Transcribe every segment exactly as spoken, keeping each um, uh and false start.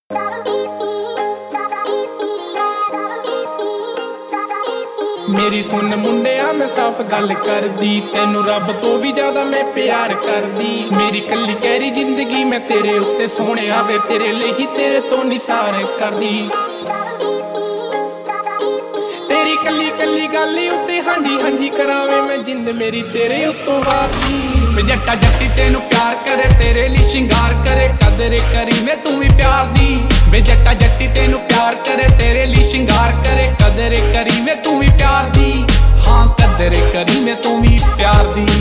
मेरी सुन मुंडिया मैं साफ गल कर दी, तेनू रब तो भी ज्यादा मैं प्यार कर दी। मेरी कली कहरी जिंदगी मैं तेरे उत्ते सोने आवे, तेरे लिए ही तेरे तो निसार कर दी। तेरी कली कली गल उत्ते हांजी हांजी करावे मैं, जिंद मेरी तेरे उत्तों वादी। मैं जट्टा जट्टी तेनू प्यार करे, तेरे लिए शिंगार करे, कदर करी मैं तू भी प्यार दी। वे जट्टा जट्टी तेनू प्यार करे, तेरे लिए शिंगार करे, कदर करी मैं तू भी प्यार दी। हाँ कदर करी मैं तू भी प्यार दी।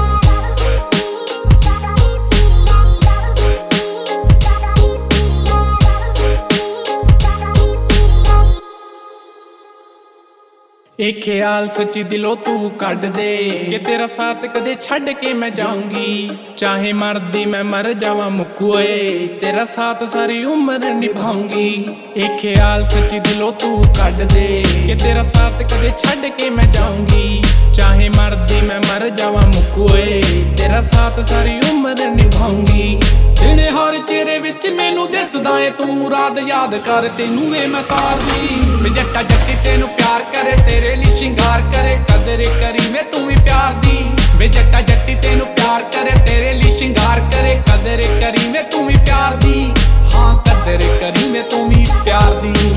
एक ख्याल सच्ची दिलों तू कट दे कि तेरा साथ कदे छड़ के मैं जाऊंगी। चाहे मरदी मैं मर जावा मुकुए, तेरा साथ सारी उम्र निभाऊंगी। एक ख्याल सच्ची दिलों तू कट दे कि तेरा साथ कदे छड़ के मैं जाऊंगी। चाहे मरदी मैं मर जावा मुकुए, तेरा साथ सारी उम्र निभाऊंगी। तेने हर चेहरे विच मैनू दिसदा है तू, रात याद कर तेनू वे मैं सारदी। मैं जट्टा जट्टी तेनू प्यार करे, तेरे लिए शिंगार करे, कदर करी मैं तू भी प्यार दी। वे जट्टा जट्टी तेनू प्यार करे, तेरे लिए शिंगार करे, कदर करी मैं तू भी प्यार दी। हाँ कदर करी मैं तू भी प्यार दी।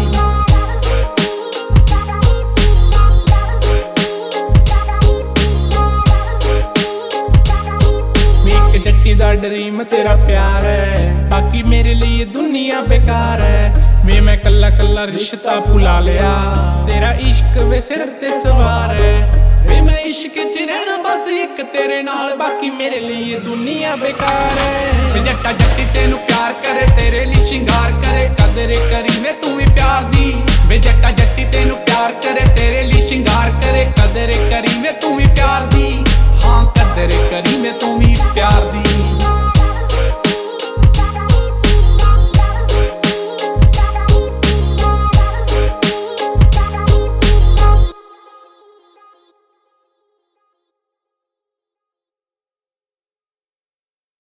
जट्टी दा ड्रीम तेरा प्यार है, बाकी मेरे लिए दुनिया बेकार है। वे मैं कल्ला कल्ला रिश्ता भुला लिया, तेरा इश्क वे सिर ते सवार है। वे मैं इश्क च रहना बस एक तेरे नाल, बाकी मेरे लिए दुनिया बेकार है। जट्टा जट्टी तेनू प्यार करे, तेरे लिए शिंगार करे, कदर करी